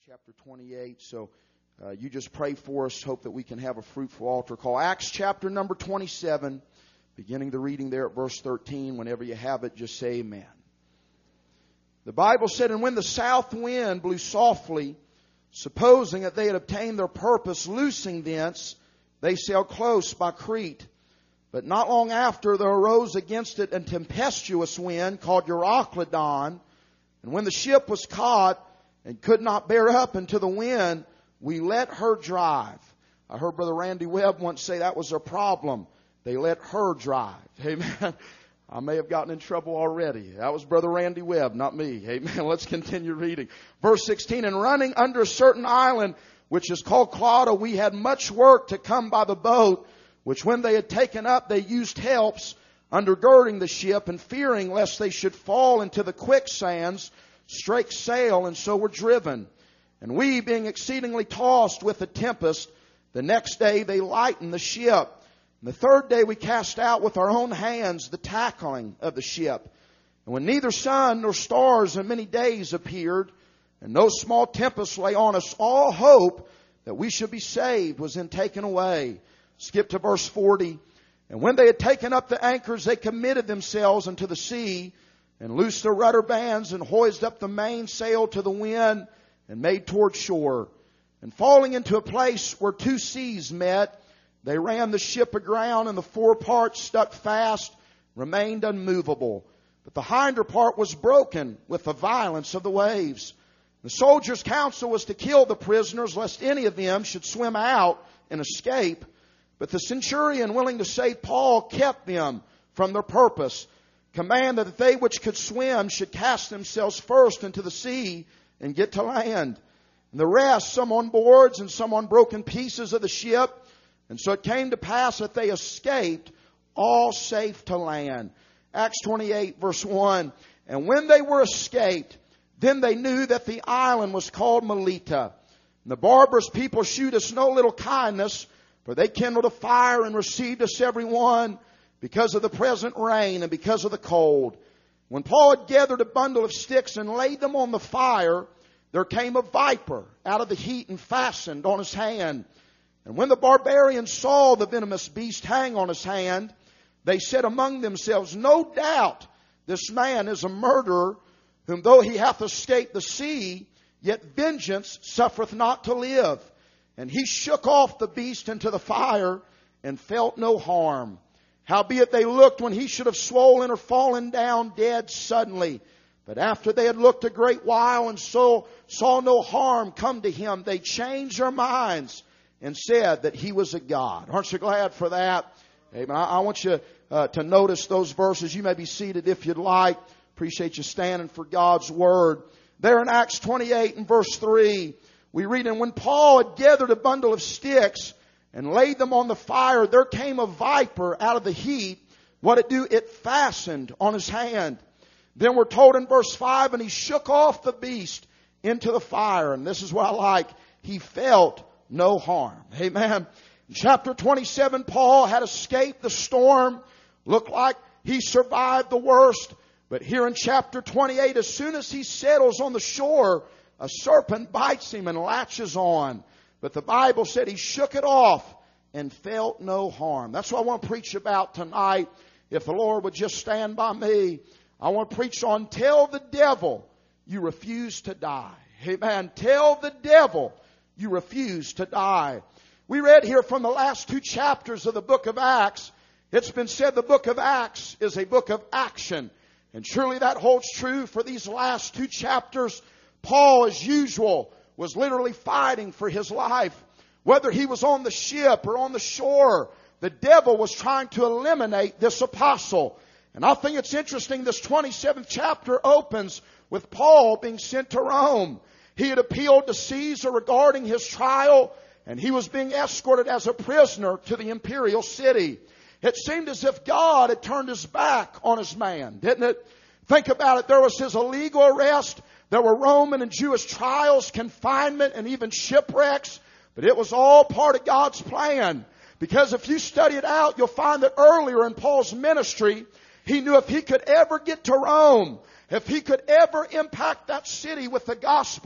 chapter 28. So you just pray for us. Hope that we can have a fruitful altar call. Acts chapter number 27, beginning the reading there at verse 13. Whenever you have it, just say amen. The Bible said, "And when the south wind blew softly, supposing that they had obtained their purpose, loosing thence, they sailed close by Crete. But not long after there arose against it a tempestuous wind called Euroclydon. And when the ship was caught and could not bear up into the wind, we let her drive." I heard Brother Randy Webb once say that was their problem. They let her drive. Amen. I may have gotten in trouble already. That was Brother Randy Webb, not me. Amen. Let's continue reading. Verse 16, "And running under a certain island, which is called Clauda, we had much work to come by the boat, which when they had taken up, they used helps, undergirding the ship, and fearing lest they should fall into the quicksands, strake sail, and so were driven. And we, being exceedingly tossed with the tempest, the next day they lightened the ship. And the third day we cast out with our own hands the tackling of the ship. And when neither sun nor stars in many days appeared, and no small tempest lay on us, all hope that we should be saved was then taken away." Skip to verse 40. "And when they had taken up the anchors, they committed themselves unto the sea, and loosed the rudder bands, and hoised up the mainsail to the wind, and made toward shore. And falling into a place where two seas met, they ran the ship aground, and the fore part stuck fast, remained unmovable. But the hinder part was broken with the violence of the waves. The soldiers' counsel was to kill the prisoners, lest any of them should swim out and escape. But the centurion, willing to save Paul, kept them from their purpose, commanded that they which could swim should cast themselves first into the sea and get to land. And the rest, some on boards and some on broken pieces of the ship. And so it came to pass that they escaped, all safe to land." Acts 28 verse 1. "And when they were escaped, then they knew that the island was called Melita. And the barbarous people shewed us no little kindness, for they kindled a fire and received us every one, because of the present rain and because of the cold. When Paul had gathered a bundle of sticks and laid them on the fire, there came a viper out of the heat and fastened on his hand. And when the barbarians saw the venomous beast hang on his hand, they said among themselves, No doubt this man is a murderer, whom though he hath escaped the sea, yet vengeance suffereth not to live. And he shook off the beast into the fire, and felt no harm. Howbeit they looked when he should have swollen or fallen down dead suddenly. But after they had looked a great while and so saw no harm come to him, they changed their minds and said that he was a god." Aren't you glad for that? Amen. I want you to notice those verses. You may be seated if you'd like. Appreciate you standing for God's Word. There in Acts 28 and verse 3, we read, "And when Paul had gathered a bundle of sticks and laid them on the fire, there came a viper out of the heat. What it do? It fastened on his hand. Then we're told in verse 5, and he shook off the beast into the fire." And this is what I like. He felt no harm. Amen. In chapter 27, Paul had escaped the storm. Looked like he survived the worst. But here in chapter 28, as soon as he settles on the shore, a serpent bites him and latches on. But the Bible said he shook it off and felt no harm. That's what I want to preach about tonight. If the Lord would just stand by me, I want to preach on tell the devil you refuse to die. Amen. Tell the devil you refuse to die. We read here from the last two chapters of the book of Acts. It's been said the book of Acts is a book of action. And surely that holds true for these last two chapters. Paul, as usual, was literally fighting for his life. Whether he was on the ship or on the shore, the devil was trying to eliminate this apostle. And I think it's interesting, this 27th chapter opens with Paul being sent to Rome. He had appealed to Caesar regarding his trial, and he was being escorted as a prisoner to the imperial city. It seemed as if God had turned his back on his man, didn't it? Think about it. There was his illegal arrest. There were Roman and Jewish trials, confinement, and even shipwrecks. But it was all part of God's plan. Because if you study it out, you'll find that earlier in Paul's ministry, he knew if he could ever get to Rome, if he could ever impact that city with the gospel,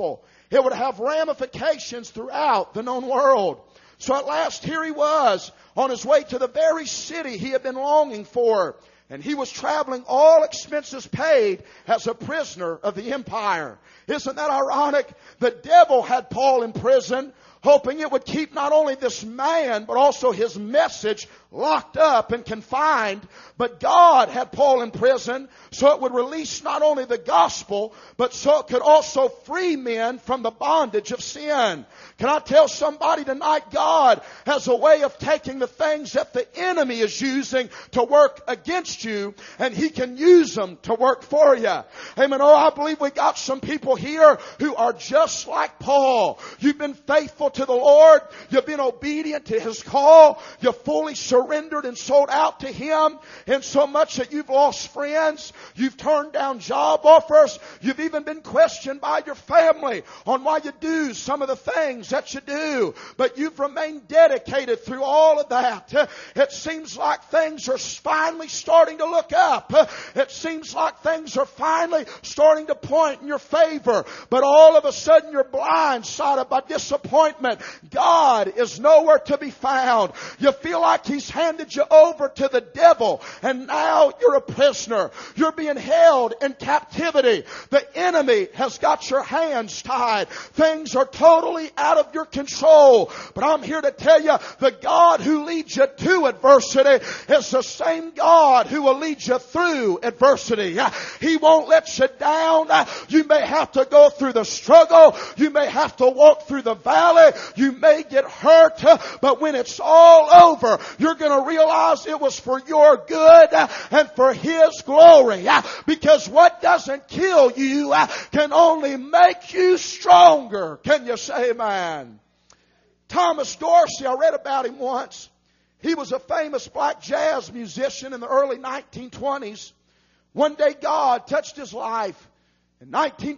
It would have ramifications throughout the known world. So at last here he was on his way to the very city he had been longing for. And he was traveling, all expenses paid, as a prisoner of the empire. Isn't that ironic? The devil had Paul in prison, hoping it would keep not only this man, but also his message locked up and confined. But God had Paul in prison, so it would release not only the gospel, but so it could also free men from the bondage of sin. Can I tell somebody tonight, God has a way of taking the things that the enemy is using to work against you, and He can use them to work for you. Amen. Oh, I believe we got some people here who are just like Paul. You've been faithful to the Lord. You've been obedient to His call. You're fully surrendered and sold out to Him, in so much that you've lost friends. You've turned down job offers. You've even been questioned by your family on why you do some of the things that you do. But you've remained dedicated through all of that. It seems like things are finally starting to look up. It seems like things are finally starting to point in your favor. But all of a sudden you're blindsided by disappointment. God is nowhere to be found. You feel like He's handed you over to the devil, and now you're a prisoner. You're being held in captivity. The enemy has got your hands tied. Things are totally out of your control. But I'm here to tell you, the God who leads you to adversity is the same God who will lead you through adversity. He won't let you down. You may have to go through the struggle. You may have to walk through the valley. You may get hurt. But when it's all over, you're going to realize it was for your good and for His glory. Because what doesn't kill you can only make you stronger. Can you say amen? Thomas Dorsey, I read about him once. He was a famous black jazz musician in the early 1920s. One day God touched his life. In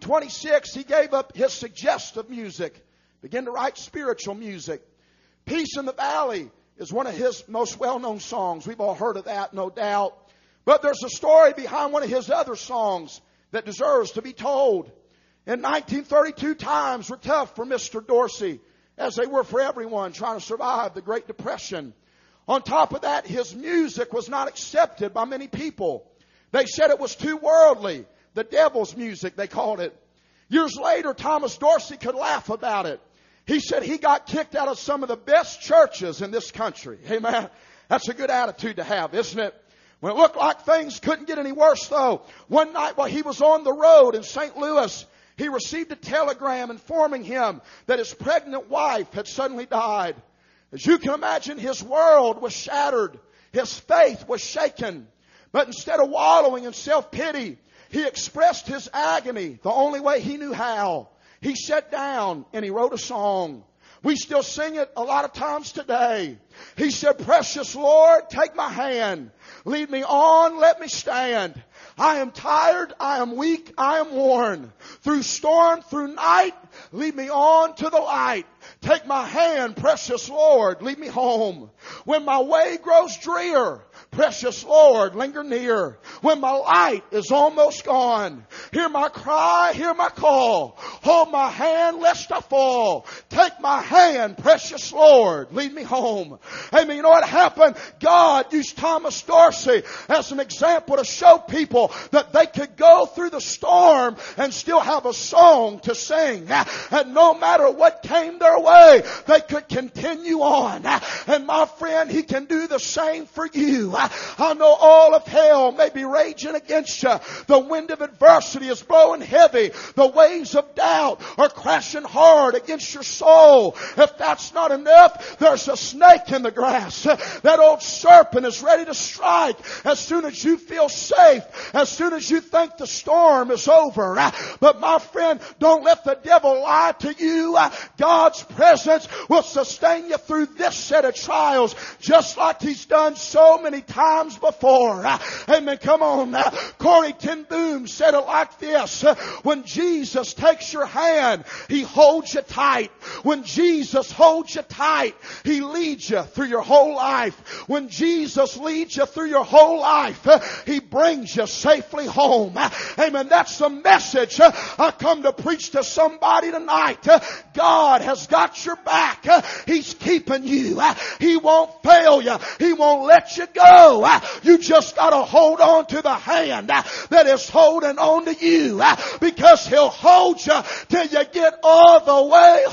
1926, he gave up his suggestive music, began to write spiritual music. Peace in the Valley is one of his most well-known songs. We've all heard of that, no doubt. But there's a story behind one of his other songs that deserves to be told. In 1932, times were tough for Mr. Dorsey, as they were for everyone trying to survive the Great Depression. On top of that, his music was not accepted by many people. They said it was too worldly. The devil's music, they called it. Years later, Thomas Dorsey could laugh about it. He said he got kicked out of some of the best churches in this country. Amen. That's a good attitude to have, isn't it? When it looked like things couldn't get any worse, though, one night while he was on the road in St. Louis, he received a telegram informing him that his pregnant wife had suddenly died. As you can imagine, his world was shattered. His faith was shaken. But instead of wallowing in self-pity, he expressed his agony the only way he knew how. He sat down and he wrote a song. We still sing it a lot of times today. He said, "Precious Lord, take my hand. Lead me on, let me stand. I am tired, I am weak, I am worn. Through storm, through night, lead me on to the light. Take my hand, precious Lord, lead me home. When my way grows drear, precious Lord, linger near. When my light is almost gone, hear my cry, hear my call. Hold my hand lest I fall. Take my hand, precious Lord, lead me home." Amen. You know what happened? God used Thomas Dorsey as an example to show people that they could go through the storm and still have a song to sing. And no matter what came their way, they could continue on. And my friend, He can do the same for you. I know all of hell may be raging against you. The wind of adversity is blowing heavy. The waves of doubt are crashing hard against your soul. If that's not enough, there's a snake in the grass. That old serpent is ready to strike as soon as you feel safe, as soon as you think the storm is over. But my friend, don't let the devil lie to you. God's presence will sustain you through this set of trials, just like He's done so many times before. Amen. Come on. Corrie ten Boom said it like this: when Jesus takes your hand, He holds you tight. When Jesus holds you tight, He leads you through your whole life. When Jesus leads you through your whole life, He brings you safely home. Amen. That's the message I come to preach to somebody tonight. God has got your back. He's keeping you. He won't fail you. He won't let you go. You just got to hold on to the hand that is holding on to you, because He'll hold you till you get all the way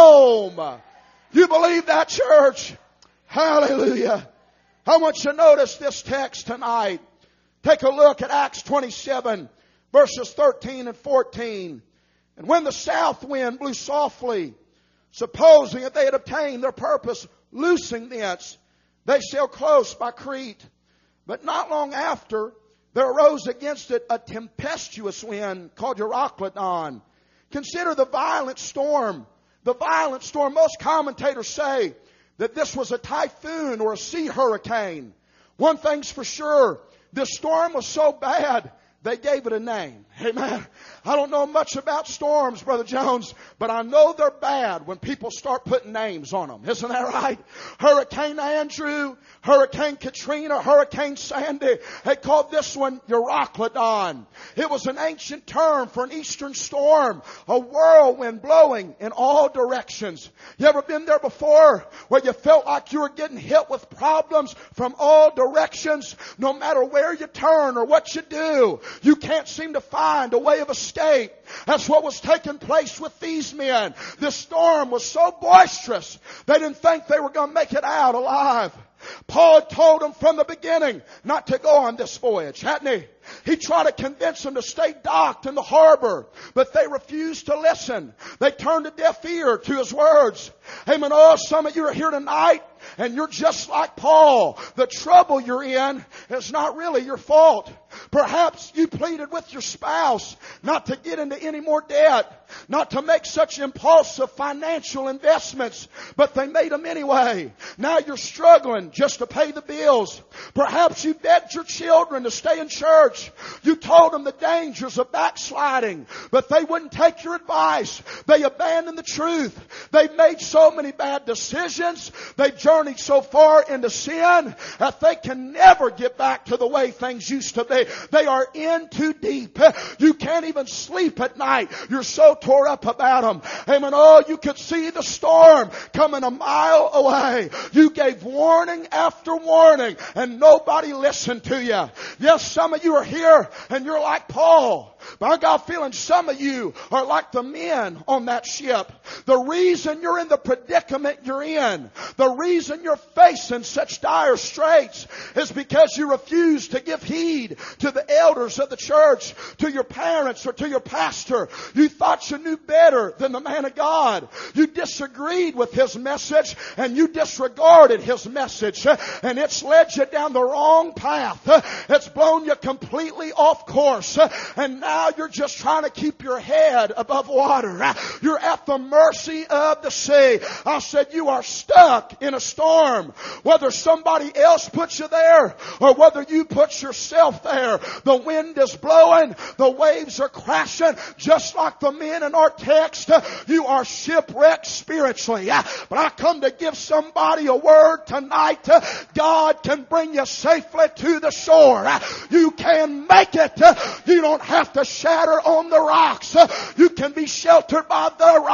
home. You believe that, church? Hallelujah. I want you to notice this text tonight. Take a look at Acts 27, verses 13 and 14. And when the south wind blew softly, supposing that they had obtained their purpose, loosing thence, they sailed close by Crete. But not long after, there arose against it a tempestuous wind called Euroclydon. Consider the violent storm. The violent storm. Most commentators say that this was a typhoon or a sea hurricane. One thing's for sure, this storm was so bad, they gave it a name. Amen. I don't know much about storms, Brother Jones, but I know they're bad when people start putting names on them. Isn't that right? Hurricane Andrew, Hurricane Katrina, Hurricane Sandy. They called this one Euroclydon. It was an ancient term for an eastern storm, a whirlwind blowing in all directions. You ever been there before where you felt like you were getting hit with problems from all directions? No matter where you turn or what you do, you can't seem to find a way of escape. That's what was taking place with these men. This storm was so boisterous, they didn't think they were going to make it out alive. Paul told them from the beginning not to go on this voyage, hadn't he? He tried to convince them to stay docked in the harbor, but they refused to listen. They turned a deaf ear to his words. Amen. Oh, some of you are here tonight and you're just like Paul. The trouble you're in is not really your fault. Perhaps you pleaded with your spouse not to get into any more debt, not to make such impulsive financial investments, but they made them anyway. Now you're struggling just to pay the bills. Perhaps you begged your children to stay in church. You told them the dangers of backsliding, but they wouldn't take your advice. They abandoned the truth. They made so many bad decisions. They journeyed so far into sin that they can never get back to the way things used to be. They are in too deep. You can't even sleep at night. You're so tore up about them. Amen. Oh, you could see the storm coming a mile away. You gave warning after warning and nobody listened to you. Yes, some of you are here and you're like Paul. But I got a feeling some of you are like the men on that ship. The reason you're in the predicament you're in, the reason you're facing such dire straits is because you refuse to give heed to the elders of the church, to your parents or to your pastor. You thought you knew better than the man of God. You disagreed with his message and you disregarded his message, and it's led you down the wrong path. It's blown you completely off course, and now you're just trying to keep your head above water. You're at the mercy of the sea. I said you are stuck in a storm. Whether somebody else puts you there or whether you put yourself there, the wind is blowing, the waves are crashing, just like the men in our text. You are shipwrecked spiritually. But I come to give somebody a word tonight. God can bring you safely to the shore. You can make it. You don't have to shatter on the rocks. You can be sheltered by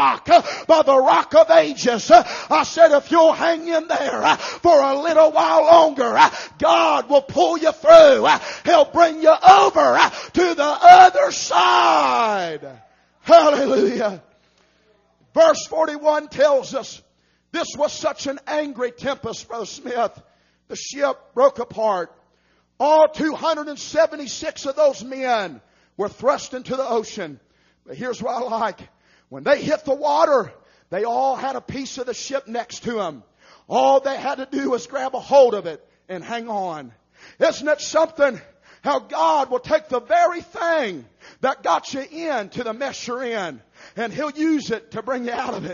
the rock of ages. I said if you'll hang in there for a little while longer, God will pull you through. He'll bring you over to the other side. Hallelujah. Verse 41 tells us this was such an angry tempest, Brother Smith. The ship broke apart. All 276 of those men were thrust into the ocean. But here's what I like. When they hit the water, they all had a piece of the ship next to them. All they had to do was grab a hold of it and hang on. Isn't it something how God will take the very thing that got you into the mess you're in, and He'll use it to bring you out of it.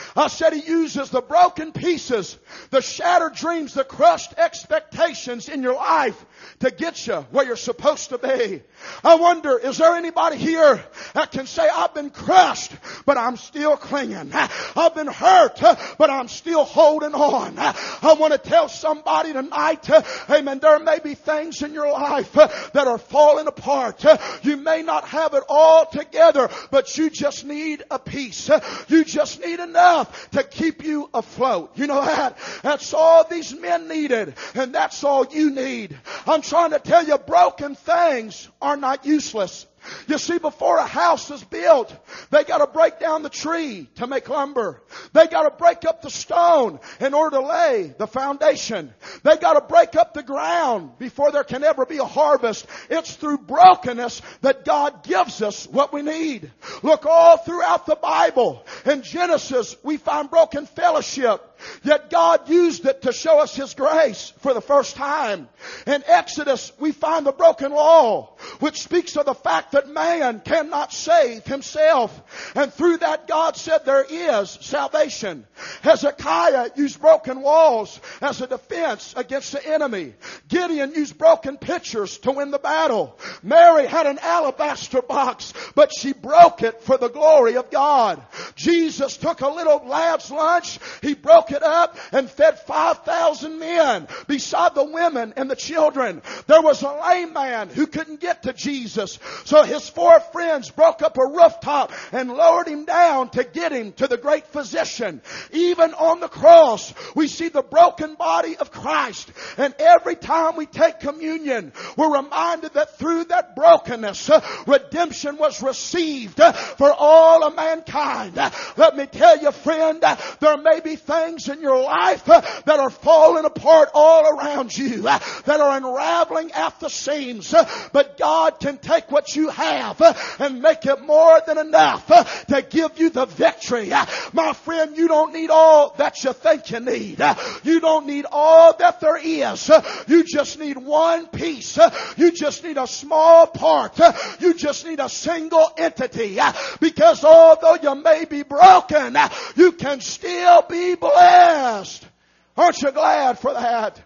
I said He uses the broken pieces, the shattered dreams, the crushed expectations in your life to get you where you're supposed to be. I wonder, is there anybody here that can say, I've been crushed, but I'm still clinging. I've been hurt, but I'm still holding on. I want to tell somebody tonight, amen, there may be things in your life that are falling apart. You may not have it all together, but you just need a piece. You just need enough to keep you afloat. You know that? That's all these men needed, and that's all you need. I'm trying to tell you, broken things are not useless. You see, before a house is built, they got to break down the tree to make lumber. They got to break up the stone in order to lay the foundation. They got to break up the ground before there can ever be a harvest. It's through brokenness that God gives us what we need. Look all throughout the Bible. In Genesis, we find broken fellowship. Yet God used it to show us His grace for the first time. In Exodus, we find the broken law, which speaks of the fact that man cannot save himself. And through that, God said there is salvation. Hezekiah used broken walls as a defense against the enemy. Gideon used broken pitchers to win the battle. Mary had an alabaster box, but she broke it for the glory of God. Jesus took a little lad's lunch. He broke it up and fed 5,000 men beside the women and the children. There was a lame man who couldn't get to Jesus, so his 4 friends broke up a rooftop and lowered him down to get him to the great physician. Even on the cross, we see the broken body of Christ, and every time we take communion, we're reminded that through that brokenness, redemption was received for all of mankind. Let me tell you, friend, there may be things in your life that are falling apart all around you, that are unraveling at the seams, but God can take what you have and make it more than enough to give you the victory. My friend, you don't need all that you think you need. You don't need all that there is. You just need one piece. You just need a small part. You just need a single entity. Because although you may be broken, you can still be blessed. Aren't you glad for that?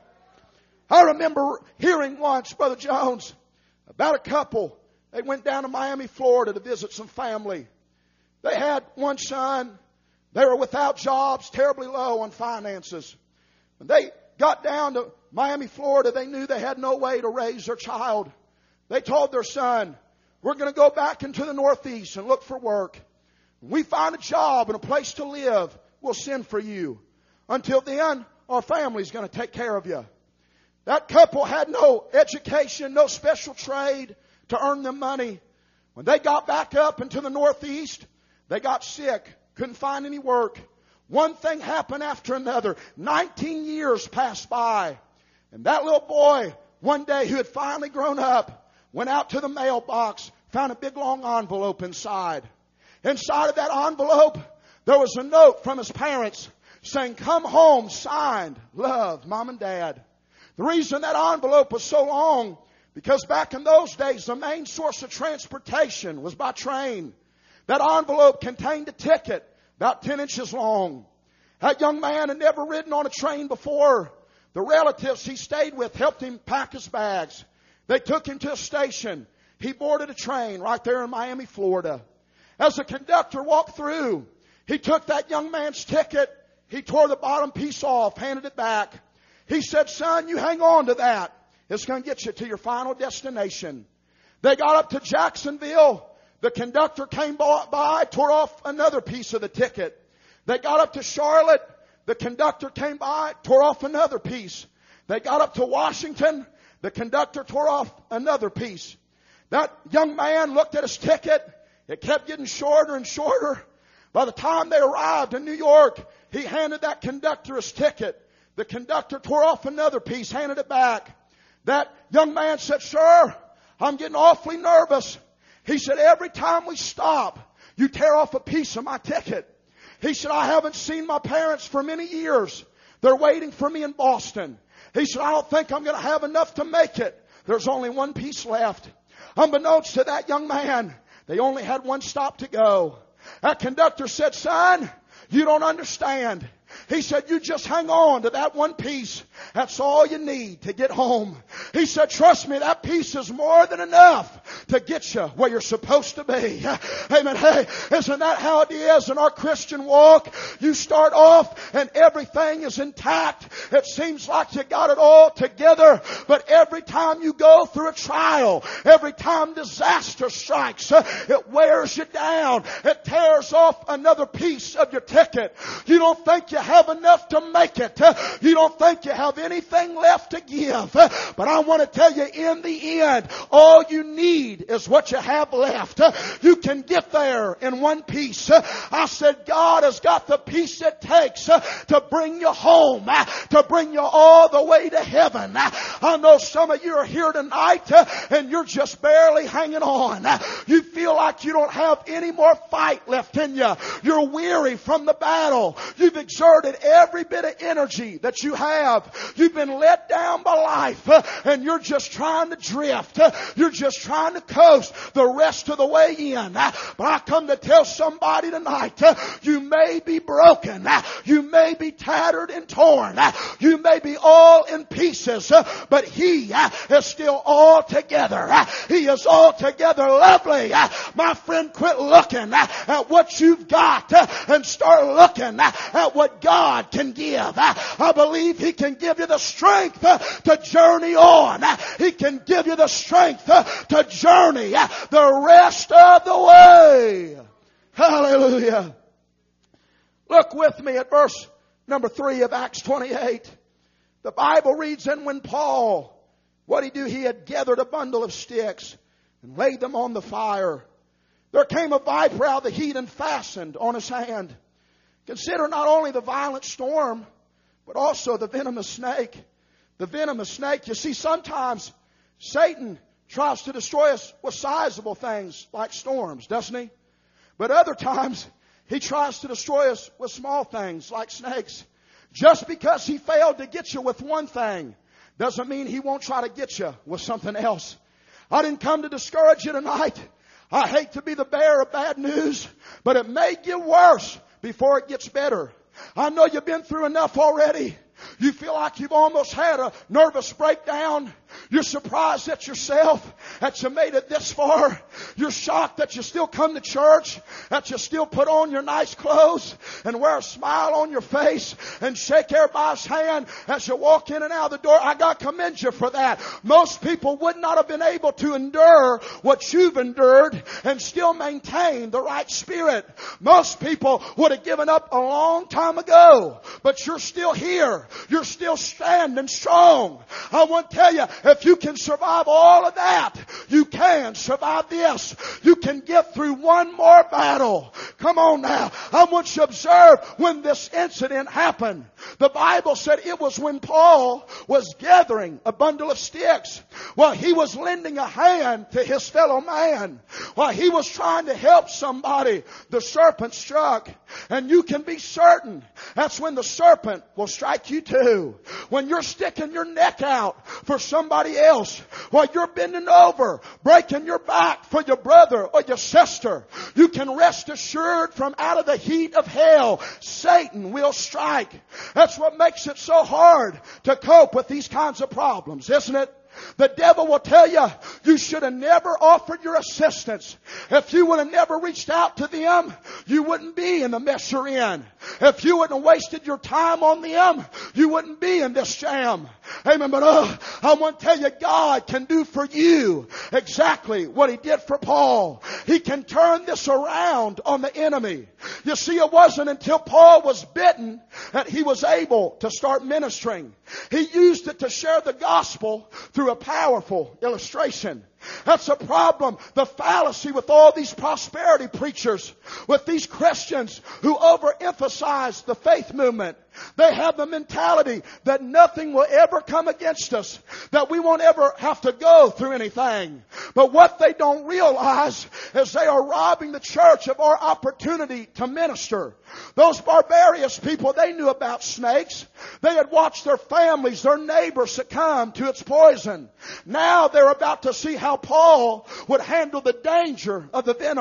I remember hearing once, Brother Jones, about a couple. They went down to Miami, Florida to visit some family. They had one son. They were without jobs, terribly low on finances. When they got down to Miami, Florida, they knew they had no way to raise their child. They told their son, we're going to go back into the Northeast and look for work. When we find a job and a place to live, we'll send for you. Until then, our family's going to take care of you. That couple had no education, no special trade to earn them money. When they got back up into the Northeast, they got sick, couldn't find any work. One thing happened after another. 19 years passed by. And that little boy, one day who had finally grown up, went out to the mailbox, found a big long envelope inside. Inside of that envelope, there was a note from his parents saying, come home, signed, love, Mom and Dad. The reason that envelope was so long, because back in those days, the main source of transportation was by train. That envelope contained a ticket about 10 inches long. That young man had never ridden on a train before. The relatives he stayed with helped him pack his bags. They took him to a station. He boarded a train right there in Miami, Florida. As the conductor walked through, he took that young man's ticket. He tore the bottom piece off, handed it back. He said, son, you hang on to that. It's going to get you to your final destination. They got up to Jacksonville. The conductor came by, tore off another piece of the ticket. They got up to Charlotte. The conductor came by, tore off another piece. They got up to Washington. The conductor tore off another piece. That young man looked at his ticket. It kept getting shorter and shorter. By the time they arrived in New York, he handed that conductor his ticket. The conductor tore off another piece, handed it back. That young man said, sir, I'm getting awfully nervous. He said, every time we stop, you tear off a piece of my ticket. He said, I haven't seen my parents for many years. They're waiting for me in Boston. He said, I don't think I'm going to have enough to make it. There's only one piece left. Unbeknownst to that young man, they only had one stop to go. That conductor said, son, You don't understand. He said, you just hang on to that one piece. That's all you need to get home. He said, trust me, that piece is more than enough to get you where you're supposed to be. Amen. Hey, isn't that how it is in our Christian walk? You start off and everything is intact. It seems like you got it all together. But every time you go through a trial, every time disaster strikes, it wears you down. It tears off another piece of your ticket. You don't think you have enough to make it. You don't think you have anything left to give. But I want to tell you, in the end, all you need is what you have left. You can get there in one piece. I said, God has got the piece it takes to bring you home, to bring you all the way to heaven. I know some of you are here tonight and you're just barely hanging on. You feel like you don't have any more fight left in you. You're weary from the battle. You've exerted every bit of energy that you have. You've been let down by life and you're just trying to drift. You're just trying to coast the rest of the way in. But I come to tell somebody tonight, you may be broken. You may be tattered and torn. You may be all in pieces, but He is still all together. He is altogether lovely. My friend, quit looking at what you've got and start looking at what God can give. I believe He can give you the strength to journey on. He can give you the strength to journey the rest of the way. Hallelujah. Look with me at verse number 3 of Acts 28. The Bible reads, and when Paul, what he do? He had gathered a bundle of sticks and laid them on the fire. There came a viper out of the heat and fastened on his hand. Consider not only the violent storm, but also the venomous snake. The venomous snake, you see, sometimes Satan tries to destroy us with sizable things like storms, doesn't he? But other times, he tries to destroy us with small things like snakes. Just because he failed to get you with one thing doesn't mean he won't try to get you with something else. I didn't come to discourage you tonight. I hate to be the bearer of bad news, but it may get worse before it gets better. I know you've been through enough already. You feel like you've almost had a nervous breakdown. You're surprised at yourself that you made it this far. You're shocked that you still come to church, that you still put on your nice clothes and wear a smile on your face and shake everybody's hand as you walk in and out of the door. I got to commend you for that. Most people would not have been able to endure what you've endured and still maintain the right spirit. Most people would have given up a long time ago, but you're still here. You're still standing strong. I want to tell you, if you can survive all of that, you can survive this. You can get through one more battle. Come on now. I want you to observe when this incident happened. The Bible said it was when Paul was gathering a bundle of sticks. While he was lending a hand to his fellow man. While he was trying to help somebody, the serpent struck. And you can be certain that's when the serpent will strike you too. When you're sticking your neck out for somebody else, while you're bending over, breaking your back for your brother or your sister, you can rest assured from out of the heat of hell, Satan will strike. That's what makes it so hard to cope with these kinds of problems, isn't it? The devil will tell you, you should have never offered your assistance. If you would have never reached out to them, you wouldn't be in the mess you're in. If you wouldn't have wasted your time on them, you wouldn't be in this jam. Amen. But I want to tell you, God can do for you exactly what He did for Paul. He can turn this around on the enemy. You see, it wasn't until Paul was bitten that he was able to start ministering. He used it to share the gospel through a powerful illustration. That's a problem, the fallacy with all these prosperity preachers, with these Christians who overemphasize the faith movement. They have the mentality that nothing will ever come against us, that we won't ever have to go through anything. But what they don't realize is they are robbing the church of our opportunity to minister. Those barbarous people, they knew about snakes. They had watched their families, their neighbors succumb to its poison. Now they're about to see how Paul would handle the danger of the venom.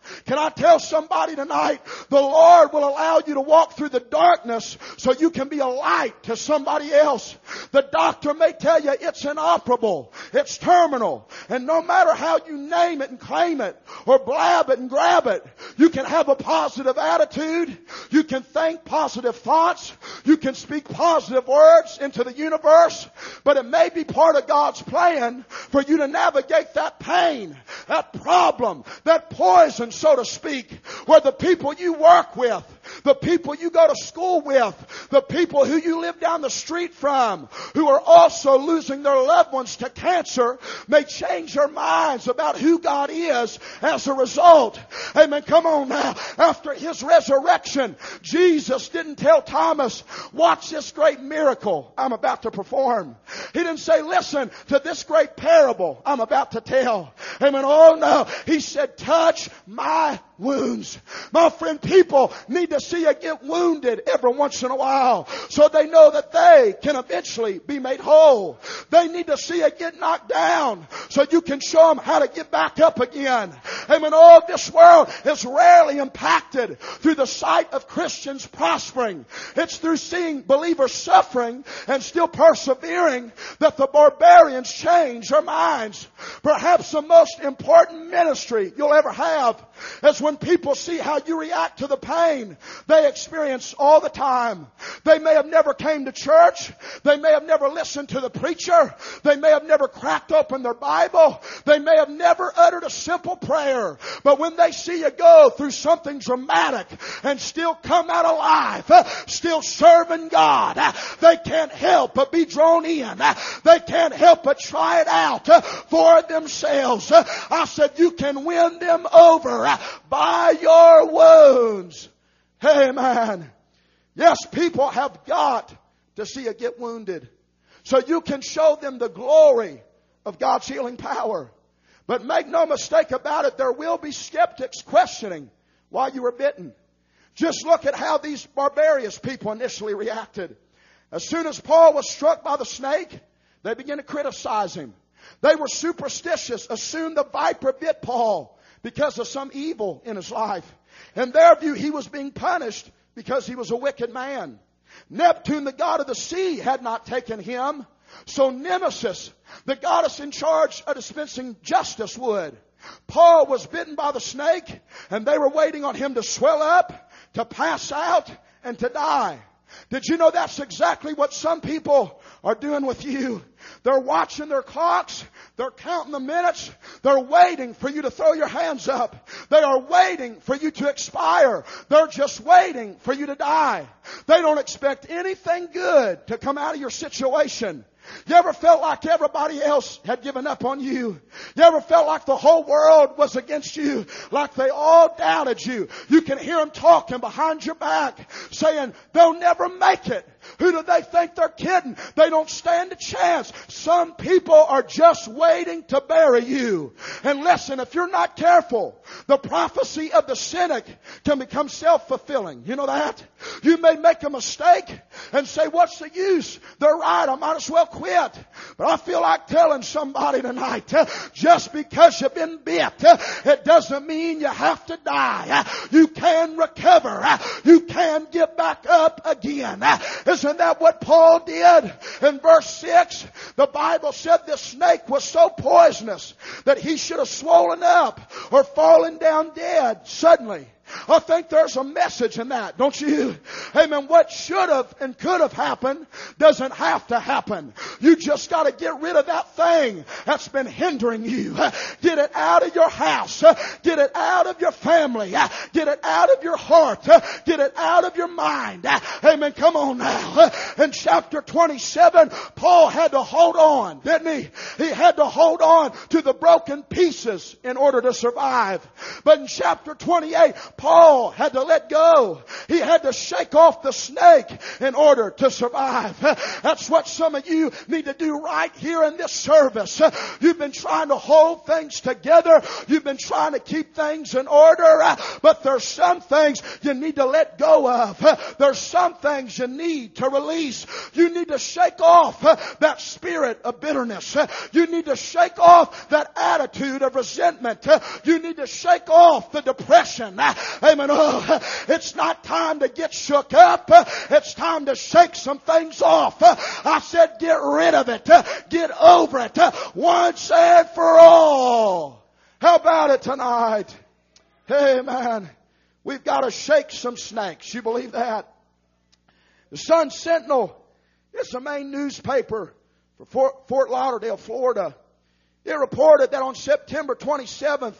Can I tell somebody tonight, the Lord will allow you to walk through the darkness so you can be a light to somebody else. The doctor may tell you it's inoperable, it's terminal, and no matter how you name it and claim it, or blab it and grab it, you can have a positive attitude, you can think positive thoughts, you can speak positive words into the universe, but it may be part of God's plan for you to navigate that pain, that problem, that poison, so to speak, where the people you work with, the people you go to school with, the people who you live down the street from, who are also losing their loved ones to cancer, may change their minds about who God is as a result. Amen. Come on now. After His resurrection, Jesus didn't tell Thomas, watch this great miracle I'm about to perform. He didn't say, listen to this great parable I'm about to tell. Amen. Oh no. He said, touch my wounds. My friend, people need to see you get wounded every once in a while so they know that they can eventually be made whole. They need to see you get knocked down so you can show them how to get back up again. Amen. Oh, this world is rarely impacted through the sight of Christians prospering. It's through seeing believers suffering and still persevering that the barbarians change their minds. Perhaps the most important ministry you'll ever have is when people see how you react to the pain they experience all the time. They may have never came to church. They may have never listened to the preacher. They may have never cracked open their Bible. They may have never uttered a simple prayer. But when they see you go through something dramatic and still come out alive, still serving God, they can't help but be drawn in. They can't help but try it out for themselves. I said, you can win them over by your wounds. Amen. Yes, people have got to see you get wounded so you can show them the glory of God's healing power. But make no mistake about it, there will be skeptics questioning why you were bitten. Just look at how these barbarous people initially reacted. As soon as Paul was struck by the snake, they began to criticize him. They were superstitious, assumed the viper bit Paul because of some evil in his life. In their view, he was being punished because he was a wicked man. Neptune, the god of the sea, had not taken him. So Nemesis, the goddess in charge of dispensing justice, would. Paul was bitten by the snake, and they were waiting on him to swell up, to pass out, and to die. Did you know that's exactly what some people are doing with you? They're watching their clocks. They're counting the minutes. They're waiting for you to throw your hands up. They are waiting for you to expire. They're just waiting for you to die. They don't expect anything good to come out of your situation. You ever felt like everybody else had given up on you? You ever felt like the whole world was against you? Like they all doubted you? You can hear them talking behind your back, saying they'll never make it. Who do they think they're kidding? They don't stand a chance. Some people are just waiting to bury you. And listen, if you're not careful, the prophecy of the cynic can become self-fulfilling. You know that? You may make a mistake and say, what's the use? They're right. I might as well quit. But I feel like telling somebody tonight, just because you've been bit, it doesn't mean you have to die. You can recover. You can get back up again. Isn't that what Paul did? In verse 6, the Bible said this snake was so poisonous that he should have swollen up or fallen down dead suddenly. I think there's a message in that, don't you? Amen. What should have and could have happened doesn't have to happen. You just got to get rid of that thing that's been hindering you. Get it out of your house. Get it out of your family. Get it out of your heart. Get it out of your mind. Amen. Come on now. In chapter 27, Paul had to hold on, didn't he? He had to hold on to the broken pieces in order to survive. But in chapter 28, Paul had to let go. He had to shake off the snake in order to survive. That's what some of you need to do right here in this service. You've been trying to hold things together. You've been trying to keep things in order. But there's some things you need to let go of. There's some things you need to release. You need to shake off that spirit of bitterness. You need to shake off that attitude of resentment. You need to shake off the depression. Amen. Oh, it's not time to get shook up. It's time to shake some things off. I said get rid of it. Get over it. Once and for all. How about it tonight? Amen. We've got to shake some snakes. You believe that? The Sun Sentinel is the main newspaper for Fort Lauderdale, Florida. It reported that on September 27th,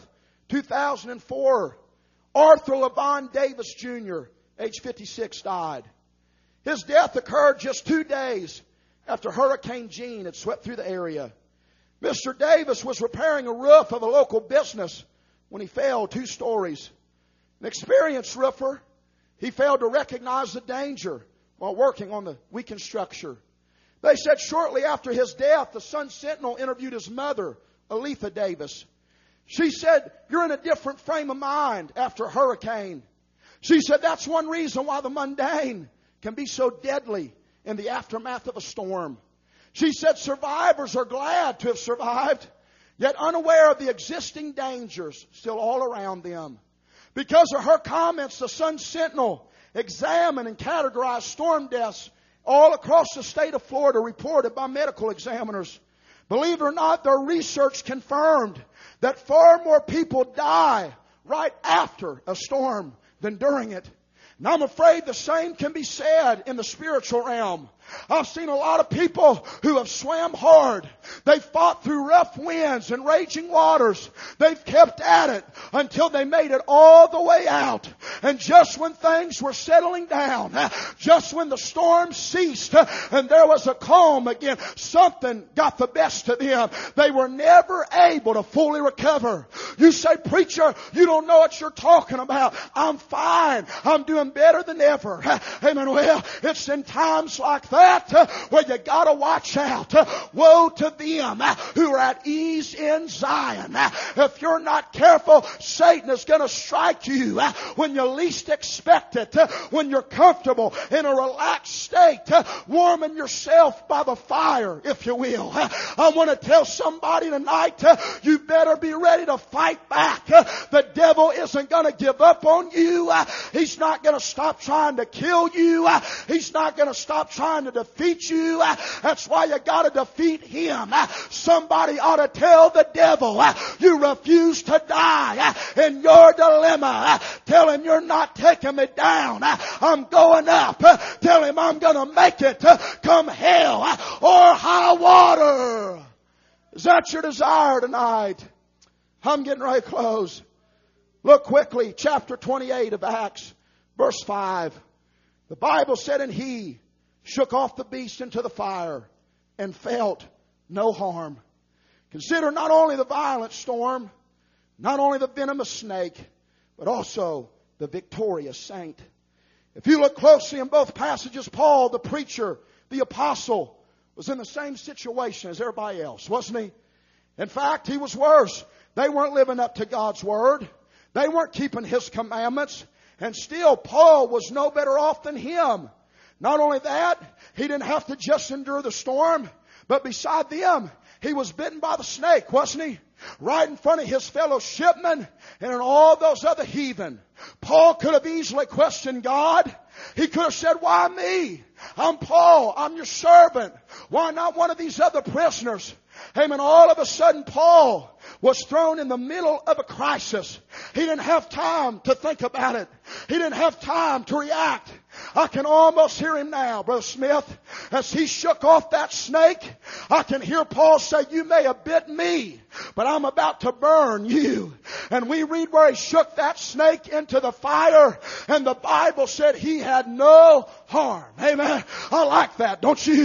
2004, Arthur LaVon Davis Jr., age 56, died. His death occurred just 2 days after Hurricane Jean had swept through the area. Mr. Davis was repairing a roof of a local business when he fell 2 stories. An experienced roofer, he failed to recognize the danger while working on the weakened structure. They said shortly after his death, the Sun Sentinel interviewed his mother, Aletha Davis. She said, "You're in a different frame of mind after a hurricane." She said, "That's one reason why the mundane can be so deadly in the aftermath of a storm." She said, "Survivors are glad to have survived, yet unaware of the existing dangers still all around them." Because of her comments, the Sun Sentinel examined and categorized storm deaths all across the state of Florida reported by medical examiners. Believe it or not, their research confirmed that far more people die right after a storm than during it. And I'm afraid the same can be said in the spiritual realm. I've seen a lot of people who have swam hard. They've fought through rough winds and raging waters. They've kept at it until they made it all the way out. And just when things were settling down, just when the storm ceased and there was a calm again, something got the best of them. They were never able to fully recover. You say, "Preacher, you don't know what you're talking about." I'm fine. I'm doing better than ever. Amen. Well, it's in times like that where you gotta watch out. Woe to them who are at ease in Zion. If you're not careful, Satan is gonna strike you when you least expect it, when you're comfortable in a relaxed state, warming yourself by the fire, if you will. I want to tell somebody tonight, you better be ready to fight back. The devil isn't gonna give up on you. He's not gonna stop trying to kill you. He's not gonna stop trying to defeat you. That's why you got to defeat him. Somebody ought to tell the devil, you refuse to die in your dilemma. Tell him you're not taking me down. I'm going up. Tell him I'm going to make it come hell or high water. Is that your desire tonight? I'm getting ready to close. Look quickly, chapter 28 of Acts, verse 5. The Bible said, "And he shook off the beast into the fire and felt no harm." Consider not only the violent storm, not only the venomous snake, but also the victorious saint. If you look closely in both passages, Paul, the preacher, the apostle, was in the same situation as everybody else, wasn't he? In fact, he was worse. They weren't living up to God's word. They weren't keeping his commandments. And still, Paul was no better off than him. Not only that, he didn't have to just endure the storm, but beside them, he was bitten by the snake, wasn't he? Right in front of his fellow shipmen and all those other heathen. Paul could have easily questioned God. He could have said, "Why me? I'm Paul. I'm your servant. Why not one of these other prisoners?" Amen. All of a sudden, Paul was thrown in the middle of a crisis. He didn't have time to think about it. He didn't have time to react. I can almost hear him now, Brother Smith, as he shook off that snake. I can hear Paul say, "You may have bit me, but I'm about to burn you." And we read where he shook that snake into the fire, and the Bible said he had no harm. Amen. I like that, don't you?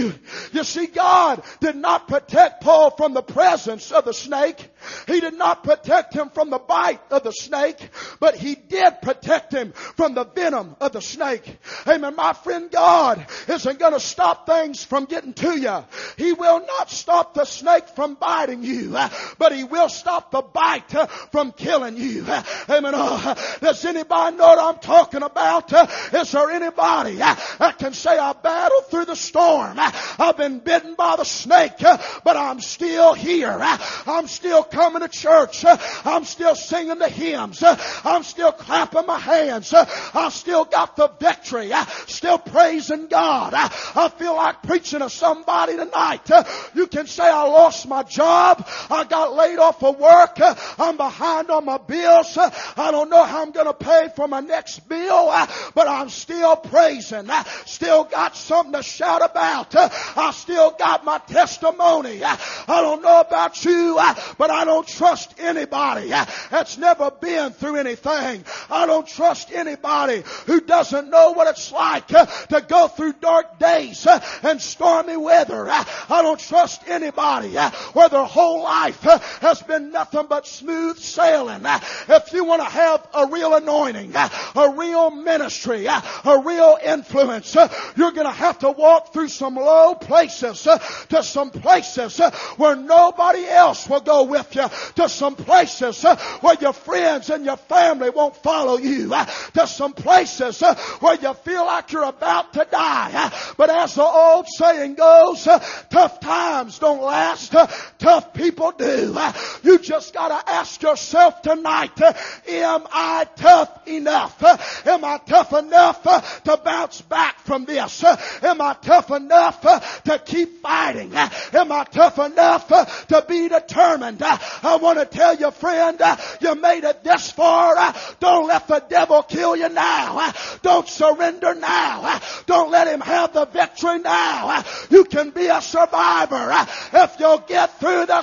You see, God did not protect Paul from the presence of the snake. He did not protect him from the bite of the snake, but He did protect him from the venom of the snake. Amen. My friend, God isn't going to stop things from getting to you. He will not stop the snake from biting you, but He will stop the bite from killing you. Amen. Does anybody know what I'm talking about? Is there anybody that can say, I battled through the storm, I've been bitten by the snake, but I'm still here. I'm still coming to church. I'm still singing the hymns. I'm still clapping my hands. I still got the victory. Still praising God. I feel like preaching to somebody tonight. You can say, I lost my job. I got laid off of work. I'm behind on my bills. I don't know how I'm going to pay for my next bill, but I'm still praising. I still got something to shout about. I still got my testimony. I don't know about you, but I don't trust anybody that's never been through anything. I don't trust anybody who doesn't know what it's like to go through dark days and stormy weather. I don't trust anybody where their whole life has been nothing but smooth sailing. If you want to have a real anointing, a real ministry, a real influence, you're going to have to walk through some low places to some places where nobody else will go with you, to some places where your friends and your family won't follow you, to some places where you feel like you're about to die. But as the old saying goes, tough times don't last, tough people do. You just got to ask yourself tonight, am I tough enough? Am I tough enough to bounce back from this? Am I tough enough to keep fighting? Am I tough enough to be determined? I want to tell you, friend, you made it this far. Don't let the devil kill you now. Don't surrender now. Don't let him have the victory now. You can be a survivor if you'll get through the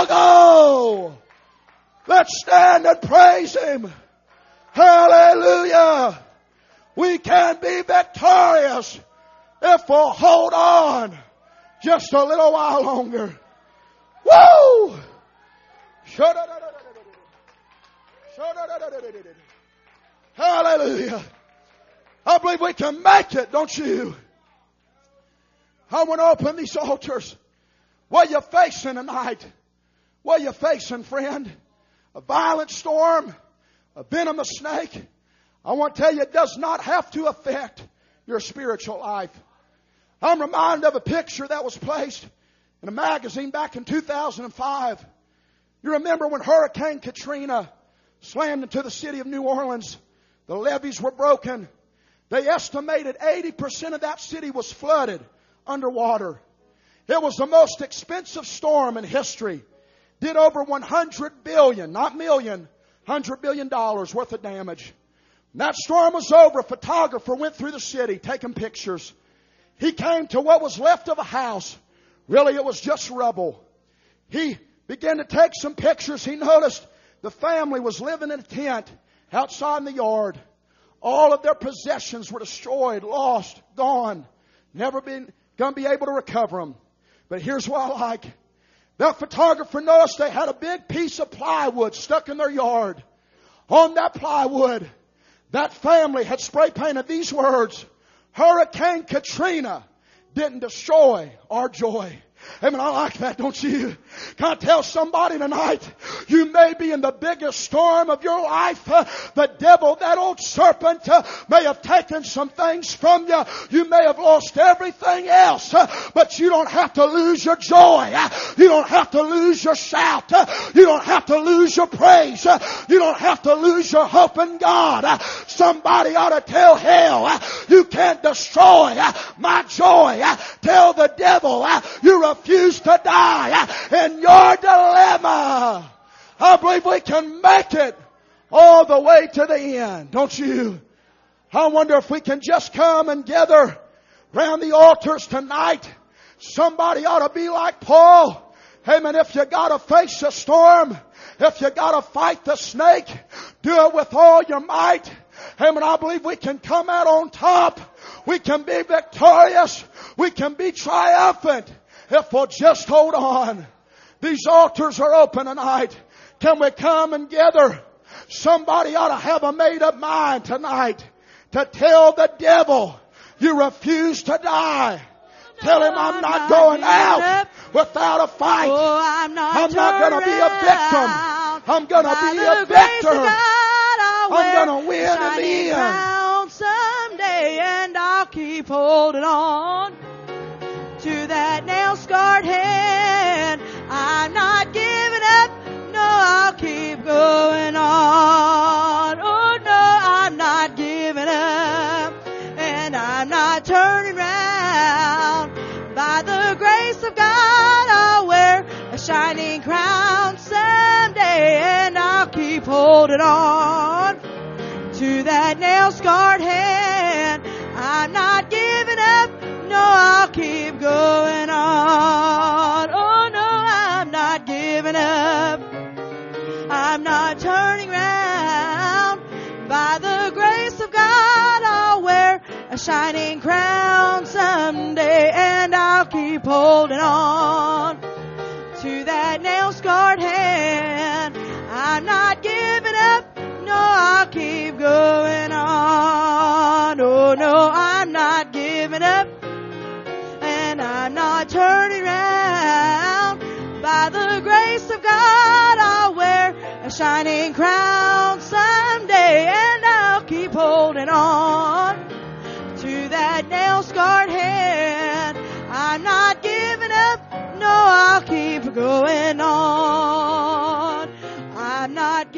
struggle. Let's stand and praise Him. Hallelujah. We can be victorious if we'll hold on just a little while longer. Woo! Hallelujah. I believe we can make it, don't you? I want to open these altars. What are you facing tonight? What are you facing, friend? A violent storm? A venomous snake? I want to tell you, it does not have to affect your spiritual life. I'm reminded of a picture that was placed in a magazine back in 2005. You remember when Hurricane Katrina slammed into the city of New Orleans. The levees were broken. They estimated 80% of that city was flooded underwater. It was the most expensive storm in history. Did over 100 billion, not million, $100 billion worth of damage. When that storm was over, a photographer went through the city taking pictures. He came to what was left of a house. Really, it was just rubble. He began to take some pictures. He noticed the family was living in a tent outside in the yard. All of their possessions were destroyed, lost, gone. Never been going to be able to recover them. But here's what I like. That photographer noticed they had a big piece of plywood stuck in their yard. On that plywood, that family had spray painted these words: Hurricane Katrina didn't destroy our joy. Amen. I like that, don't you? Can I tell somebody tonight, you may be in the biggest storm of your life. The devil, that old serpent, may have taken some things from you. You may have lost everything else, but you don't have to lose your joy. You don't have to lose your shout. You don't have to lose your praise. You don't have to lose your hope in God. Somebody ought to tell hell, you can't destroy my joy. Tell the devil, you refuse to die in your dilemma. I believe we can make it all the way to the end, don't you? I wonder if we can just come and gather around the altars tonight. Somebody ought to be like Paul. Amen. If you got to face a storm, if you got to fight the snake, do it with all your might. And I believe we can come out on top. We can be victorious. We can be triumphant if we'll just hold on. These altars are open tonight. Can we come and gather? Somebody ought to have a made up mind tonight to tell the devil, you refuse to die. Tell him I'm not going out without a fight. I'm not going to be a victim. I'm going to be a victor. I'm going to win in the end. Someday, and I'll keep holding on to that nail-scarred hand. I'm not giving up. No, I'll keep going on. Oh no, I'm not giving up, and I'm not turning round. By the grace of God, I'll wear a shining crown someday, and I'll keep holding on to that nail-scarred hand. I'm not giving up. No, I'll keep going on. Oh no, I'm not giving up. I'm not turning round. By the grace of God, I'll wear a shining crown someday, and I'll keep holding on to that nail-scarred hand. I'm not giving up. No, I'll keep going on. Oh no, I'm not giving up, and I'm not turning round. By the grace of God, I'll wear a shining crown someday, and I'll keep holding on to that nail-scarred hand. I'm not giving up. No, I'll keep going on. I'm not